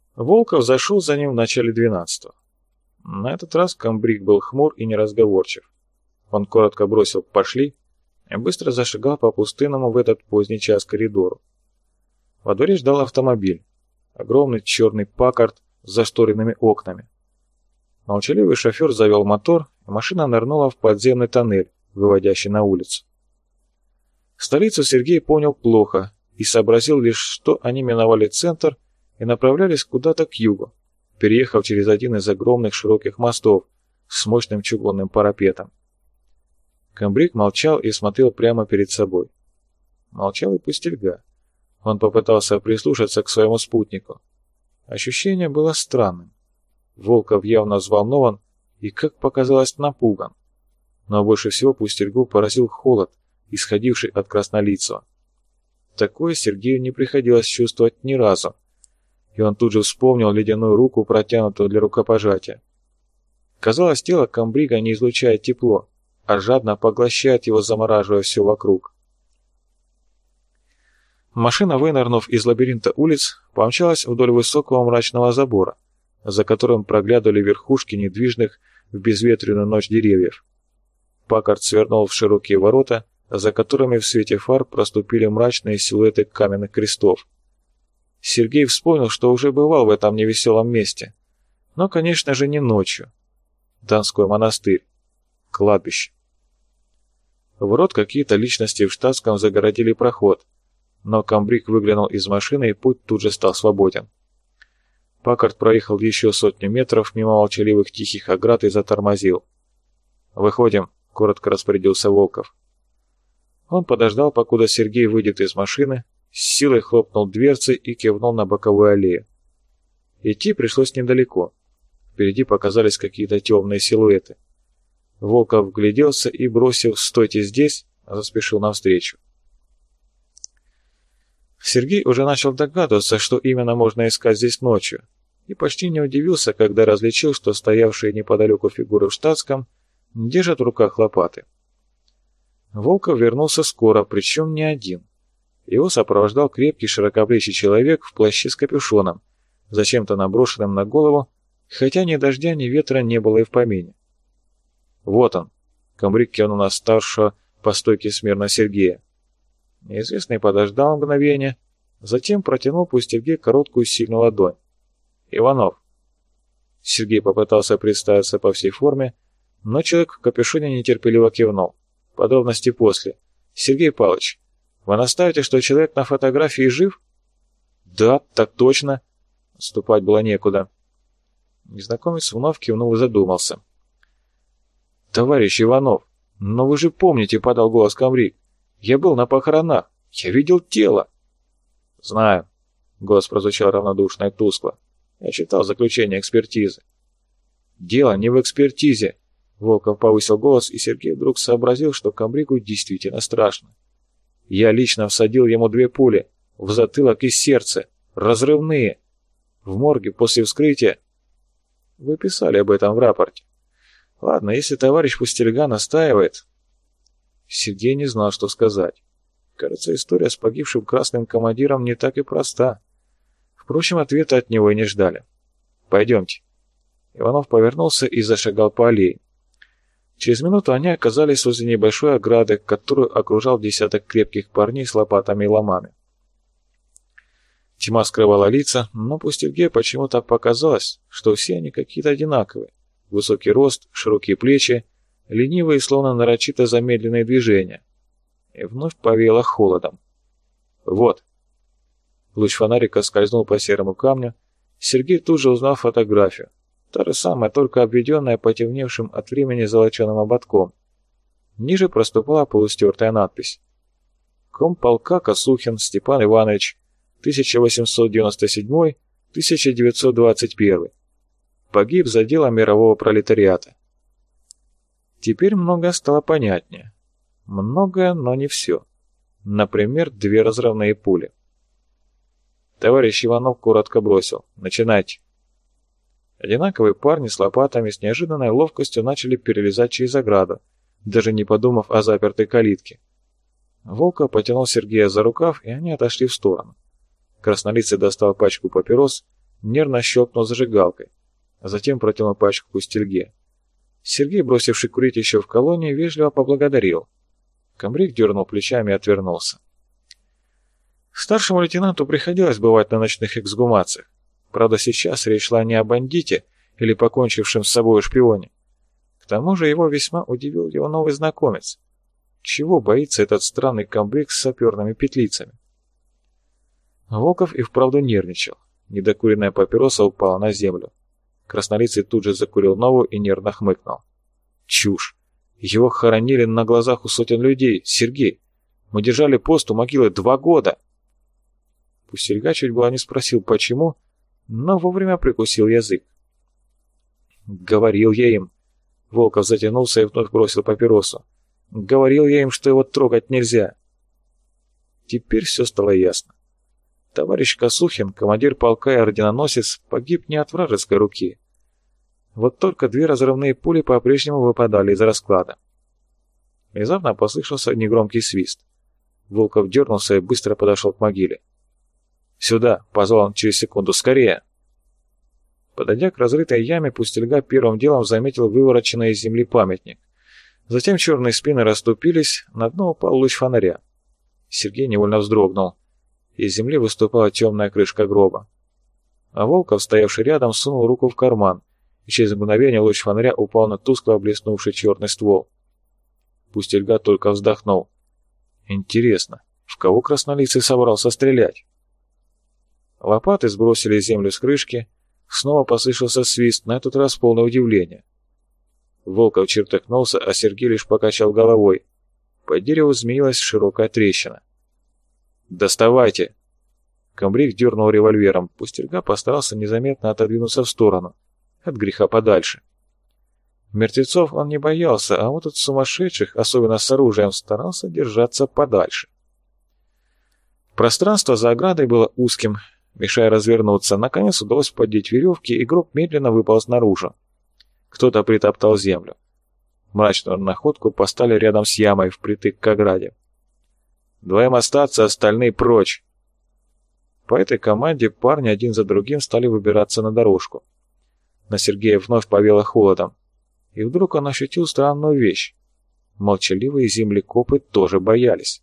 Волков зашел за ним в начале 12-го. На этот раз комбриг был хмур и неразговорчив. Он коротко бросил «пошли» и быстро зашагал по пустынному в этот поздний час коридору. Во дворе ждал автомобиль. Огромный черный Паккард с зашторенными окнами. Молчаливый шофер завел мотор, и машина нырнула в подземный тоннель, выводящий на улицу. Столицу Сергей понял плохо и сообразил лишь, что они миновали центр и направлялись куда-то к югу, переехав через один из огромных широких мостов с мощным чугунным парапетом. Комбриг молчал и смотрел прямо перед собой. Молчал и Пустельга. Он попытался прислушаться к своему спутнику. Ощущение было странным. Волков явно взволнован и, как показалось, напуган. Но больше всего Пустельгу поразил холод, исходивший от краснолицего. Такое Сергею не приходилось чувствовать ни разу, и он тут же вспомнил ледяную руку, протянутую для рукопожатия. Казалось, тело комбрига не излучает тепло, а жадно поглощает его, замораживая все вокруг. Машина, вынырнув из лабиринта улиц, помчалась вдоль высокого мрачного забора, за которым проглядывали верхушки недвижных в безветренную ночь деревьев. Паккард свернул в широкие ворота, за которыми в свете фар проступили мрачные силуэты каменных крестов. Сергей вспомнил, что уже бывал в этом невеселом месте. Но, конечно же, не ночью. Донской монастырь. Кладбище. У ворот какие-то личности в штатском загородили проход, но комбриг выглянул из машины, и путь тут же стал свободен. Паккард проехал еще 100 метров мимо молчаливых тихих оград и затормозил. «Выходим», — коротко распорядился Волков. Он подождал, покуда Сергей выйдет из машины, с силой хлопнул дверцей и кивнул на боковую аллею. Идти пришлось недалеко. Впереди показались какие-то темные силуэты. Волков вгляделся и, бросив «стойте здесь», заспешил навстречу. Сергей уже начал догадываться, что именно можно искать здесь ночью, и почти не удивился, когда различил, что стоявшие неподалеку фигуры в штатском держат в руках лопаты. Волков вернулся скоро, причем не один. Его сопровождал крепкий широкоплечий человек в плаще с капюшоном, зачем-то наброшенным на голову, хотя ни дождя, ни ветра не было и в помине. «Вот он», — комбриг кивнул на старшего по стойке смирно Сергея. Неизвестный подождал мгновение, затем протянул Пустельге короткую сильную ладонь. «Иванов». Сергей попытался представиться по всей форме, но человек в капюшоне нетерпеливо кивнул. «Подробности после. Сергей Павлович, вы настаиваете, что человек на фотографии жив?» «Да, так точно». Ступать было некуда. Незнакомец вновь кивнул и задумался. «Товарищ Иванов, но вы же помните», — подал голос комбриг. «Я был на похоронах. Я видел тело». «Знаю», — голос прозвучал равнодушно и тускло. «Я читал заключение экспертизы». «Дело не в экспертизе», — Волков повысил голос, и Сергей вдруг сообразил, что комбригу действительно страшно. «Я лично всадил ему 2 пули, в затылок и сердце, разрывные. В морге после вскрытия...» «Вы писали об этом в рапорте. Ладно, если товарищ Пустельга настаивает...» Сергей не знал, что сказать. Кажется, история с погибшим красным командиром не так и проста. Впрочем, ответа от него и не ждали. «Пойдемте». Иванов повернулся и зашагал по аллее. Через минуту они оказались возле небольшой ограды, которую окружал десяток крепких парней с лопатами и ломами. Тьма скрывала лица, но Пустельге почему-то показалось, что все они какие-то одинаковые. Высокий рост, широкие плечи, ленивые, словно нарочито замедленные движения. И вновь повеяло холодом. «Вот». Луч фонарика скользнул по серому камню. Сергей тут же узнал фотографию. Та же самая, только обведенная потемневшим от времени золоченым ободком. Ниже проступала полустертая надпись. «Комполка Косухин Степан Иванович, 1897-1921. Погиб за дело мирового пролетариата». Теперь многое стало понятнее. Многое, но не все. Например, 2 разрывные пули. Товарищ Иванов коротко бросил. «Начинайте». Одинаковые парни с лопатами с неожиданной ловкостью начали перелезать через ограду, даже не подумав о запертой калитке. Волков потянул Сергея за рукав, и они отошли в сторону. Краснолицый достал пачку папирос, нервно щелкнул зажигалкой, а затем протянул пачку Пустельге. Сергей, бросивший курить еще в колонии, вежливо поблагодарил. Комбриг дернул плечами и отвернулся. Старшему лейтенанту приходилось бывать на ночных эксгумациях. Правда, сейчас речь шла не о бандите или покончившем с собой шпионе. К тому же его весьма удивил его новый знакомец. Чего боится этот странный комбриг с саперными петлицами? Волков и вправду нервничал. Недокуренная папироса упала на землю. Краснолицый тут же закурил новую и нервно хмыкнул. Чушь! Его хоронили на глазах у сотен людей. Сергей! Мы держали пост у могилы 2 года! Пустельга чуть было не спросил, почему, но вовремя прикусил язык. Говорил я им. Волков затянулся и вновь бросил папиросу. Говорил я им, что его трогать нельзя. Теперь все стало ясно. Товарищ Косухин, командир полка и орденоносец, погиб не от вражеской руки. Вот только 2 разрывные пули по-прежнему выпадали из расклада. Внезапно послышался негромкий свист. Волков дернулся и быстро подошел к могиле. «Сюда!» — позвал он через секунду. «Скорее!» Подойдя к разрытой яме, Пустельга первым делом заметил вывороченный из земли памятник. Затем черные спины расступились, на дно упал луч фонаря. Сергей невольно вздрогнул. Из земли выступала темная крышка гроба. А Волков, стоявший рядом, сунул руку в карман, и через мгновение луч фонаря упал на тускло блеснувший черный ствол. Пустельга только вздохнул. Интересно, в кого краснолицый собрался стрелять? Лопаты сбросили землю с крышки, снова послышался свист, на этот раз полное удивление. Волков чертыхнулся, а Сергей лишь покачал головой. По дереву змеилась широкая трещина. «Доставайте!» Комбриг дернул револьвером. Пустельга постарался незаметно отодвинуться в сторону, от греха подальше. Мертвецов он не боялся, а вот от сумасшедших, особенно с оружием, старался держаться подальше. Пространство за оградой было узким, мешая развернуться. Наконец удалось поддеть веревки, и гроб медленно выполз наружу. Кто-то притоптал землю. Мрачную находку поставили рядом с ямой, впритык к ограде. «Двоим остаться, остальные прочь!» По этой команде парни один за другим стали выбираться на дорожку. На Сергея вновь повело холодом. И вдруг он ощутил странную вещь. Молчаливые землекопы тоже боялись.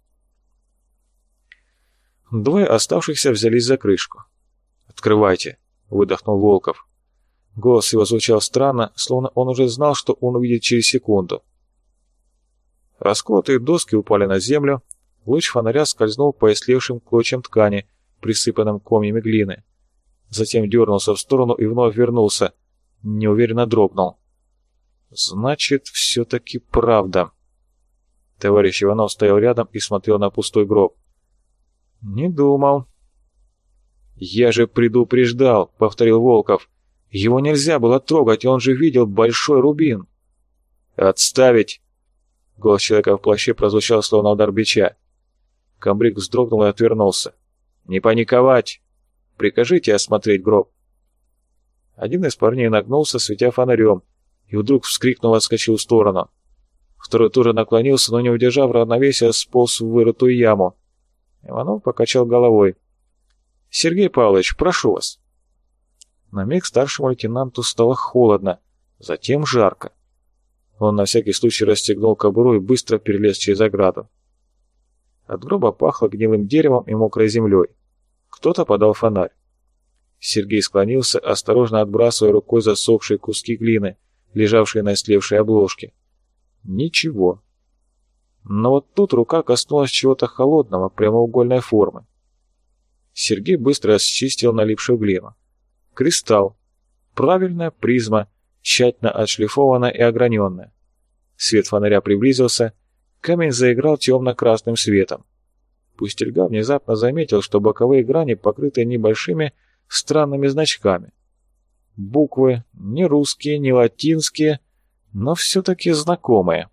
2 оставшихся взялись за крышку. «Открывайте!» — выдохнул Волков. Голос его звучал странно, словно он уже знал, что он увидит через секунду. Расколотые доски упали на землю, луч фонаря скользнул по истлевшим клочьям ткани, присыпанным комьями глины. Затем дернулся в сторону и вновь вернулся. Неуверенно дрогнул. «Значит, все-таки правда». Товарищ Иванов стоял рядом и смотрел на пустой гроб. «Не думал». «Я же предупреждал», — повторил Волков. «Его нельзя было трогать, он же видел большой рубин». «Отставить!» Голос человека в плаще прозвучал, словно удар бича. Комбриг вздрогнул и отвернулся. «Не паниковать! Прикажите осмотреть гроб». Один из парней нагнулся, светя фонарем, и вдруг, вскрикнув, отскочил в сторону. Второй тоже наклонился, но, не удержав равновесия, сполз в вырытую яму. Иванов покачал головой. «Сергей Павлович, прошу вас». На миг старшему лейтенанту стало холодно, затем жарко. Он на всякий случай расстегнул кобуру и быстро перелез через ограду. От гроба пахло гнилым деревом и мокрой землей. Кто-то подал фонарь. Сергей склонился, осторожно отбрасывая рукой засохшие куски глины, лежавшие на истлевшей обложке. Ничего. Но вот тут рука коснулась чего-то холодного, прямоугольной формы. Сергей быстро счистил налипшую глину. Кристалл. Правильная призма, тщательно отшлифованная и ограненная. Свет фонаря приблизился, камень заиграл темно-красным светом. Пустельга внезапно заметил, что боковые грани покрыты небольшими странными значками. Буквы не русские, не латинские, но все-таки знакомые.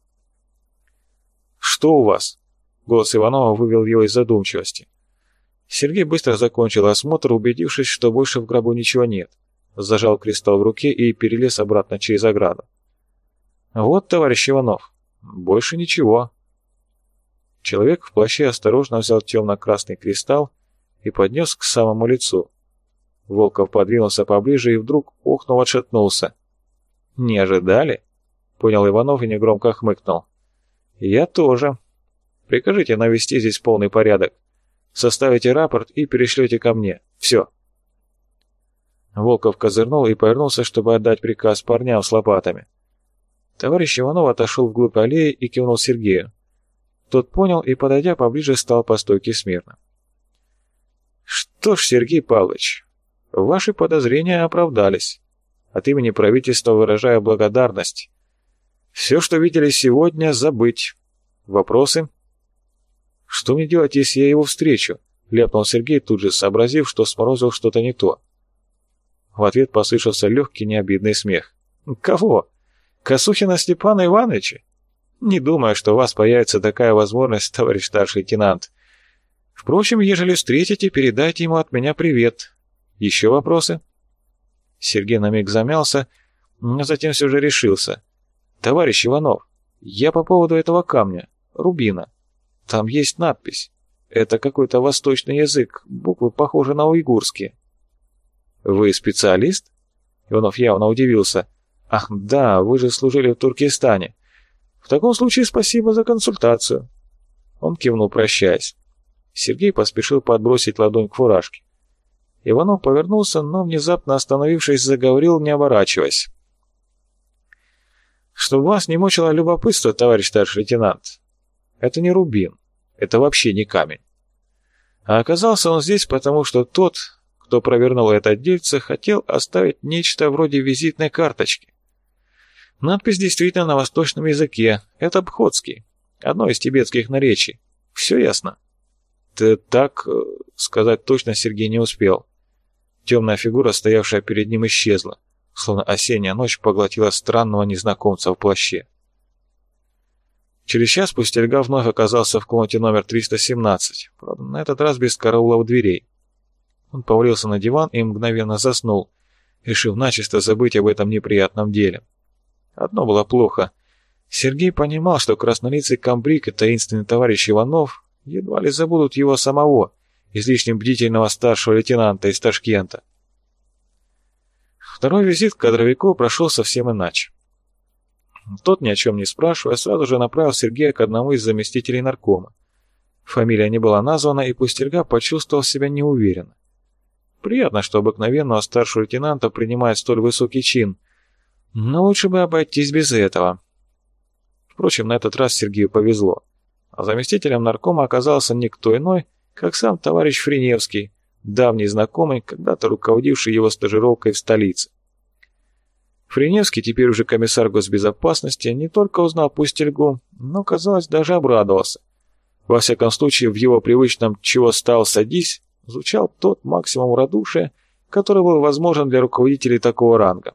«Что у вас?» — голос Иванова вывел его из задумчивости. Сергей быстро закончил осмотр, убедившись, что больше в гробу ничего нет. Зажал кристалл в руке и перелез обратно через ограду. «Вот, товарищ Иванов, больше ничего». Человек в плаще осторожно взял темно-красный кристалл и поднес к самому лицу. Волков подвинулся поближе и вдруг, охнув, отшатнулся. «Не ожидали?» — понял Иванов и негромко хмыкнул. «Я тоже. Прикажите навести здесь полный порядок. Составите рапорт и перешлете ко мне. Все». Волков козырнул и повернулся, чтобы отдать приказ парням с лопатами. Товарищ Иванов отошел вглубь аллеи и кивнул Сергею. Тот понял и, подойдя поближе, стал по стойке смирно. «Что ж, Сергей Павлович, ваши подозрения оправдались. От имени правительства выражаю благодарность. Все, что видели сегодня, забыть. Вопросы?» «Что мне делать, если я его встречу?» — ляпнул Сергей, тут же сообразив, что сморозил что-то не то. В ответ послышался легкий необидный смех. «Кого? Косухина Степана Ивановича? Не думаю, что у вас появится такая возможность, товарищ старший лейтенант. Впрочем, ежели встретите, передайте ему от меня привет. Еще вопросы?» Сергей на миг замялся, но затем все же решился. «Товарищ Иванов, я по поводу этого камня, рубина. Там есть надпись. Это какой-то восточный язык, буквы похожи на уйгурские». «Вы специалист?» Иванов явно удивился. «Ах, да, вы же служили в Туркестане. В таком случае спасибо за консультацию». Он кивнул, прощаясь. Сергей поспешил подбросить ладонь к фуражке. Иванов повернулся, но, внезапно остановившись, заговорил, не оборачиваясь. «Чтобы вас не мучило любопытство, товарищ старший лейтенант, это не рубин, это вообще не камень. А оказался он здесь, потому что тот, кто провернул это дельце, хотел оставить нечто вроде визитной карточки. Надпись действительно на восточном языке, это обходский, одно из тибетских наречий. Все ясно?» «Так, сказать точно Сергей не успел. Темная фигура, стоявшая перед ним, исчезла, словно осенняя ночь поглотила странного незнакомца в плаще. Через час Пустельга вновь оказался в комнате номер 317, правда, на этот раз без караула у дверей. Он повалился на диван и мгновенно заснул, решив начисто забыть об этом неприятном деле. Одно было плохо. Сергей понимал, что краснолицый комбриг и таинственный товарищ Иванов едва ли забудут его самого, излишне бдительного старшего лейтенанта из Ташкента. Второй визит к кадровику прошел совсем иначе. Тот, ни о чем не спрашивая, сразу же направил Сергея к одному из заместителей наркома. Фамилия не была названа, и Пустельга почувствовал себя неуверенно. Приятно, что обыкновенного старшего лейтенанта принимает столь высокий чин, но лучше бы обойтись без этого. Впрочем, на этот раз Сергею повезло. А заместителем наркома оказался никто иной, как сам товарищ Френевский, давний знакомый, когда-то руководивший его стажировкой в столице. Френевский, теперь уже комиссар госбезопасности, не только узнал Пустельгу, но, казалось, даже обрадовался. Во всяком случае, в его привычном «чего стал, садись» звучал тот максимум радушия, который был возможен для руководителей такого ранга.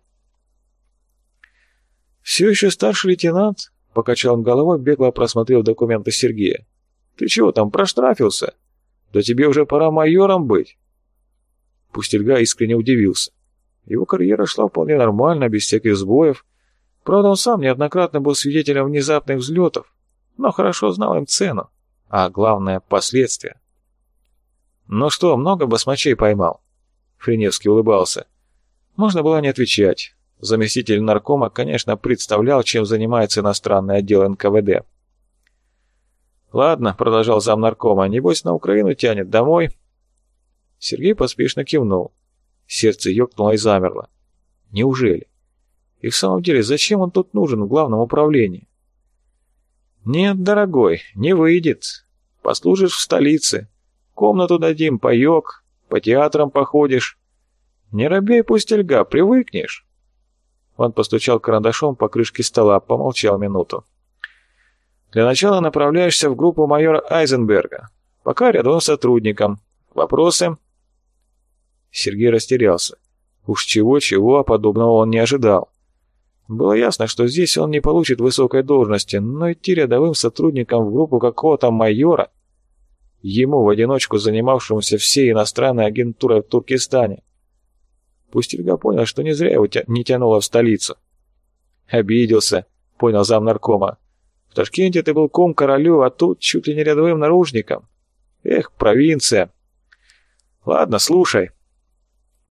«Все еще старший лейтенант?» — покачал он головой, бегло просмотрев документы Сергея. «Ты чего там, проштрафился? Да тебе уже пора майором быть». Пустельга искренне удивился. Его карьера шла вполне нормально, без всяких сбоев. Правда, он сам неоднократно был свидетелем внезапных взлетов, но хорошо знал им цену, а главное — последствия. «Ну что, много басмачей поймал?» Френевский улыбался. Можно было не отвечать. Заместитель наркома, конечно, представлял, чем занимается иностранный отдел НКВД. «Ладно», — продолжал замнаркома, — «небось на Украину тянет, домой?» Сергей поспешно кивнул. Сердце ёкнуло и замерло. Неужели? И в самом деле, зачем он тут нужен в главном управлении? «Нет, дорогой, не выйдет. Послужишь в столице. Комнату дадим, паёк, по театрам походишь. Не робей, Пустельга, привыкнешь». Он постучал карандашом по крышке стола, помолчал минуту. «Для начала направляешься в группу майора Айзенберга. Пока рядом с сотрудником. Вопросы?» Сергей растерялся. Уж чего-чего, а подобного он не ожидал. Было ясно, что здесь он не получит высокой должности, но идти рядовым сотрудником в группу какого-то майора, ему в одиночку занимавшемуся всей иностранной агентурой в Туркестане. Пустельга понял, что не зря его не тянуло в столицу. «Обиделся», — понял замнаркома. «В Ташкенте ты был ком королю, а тут чуть ли не рядовым наружником. Эх, провинция. Ладно, слушай».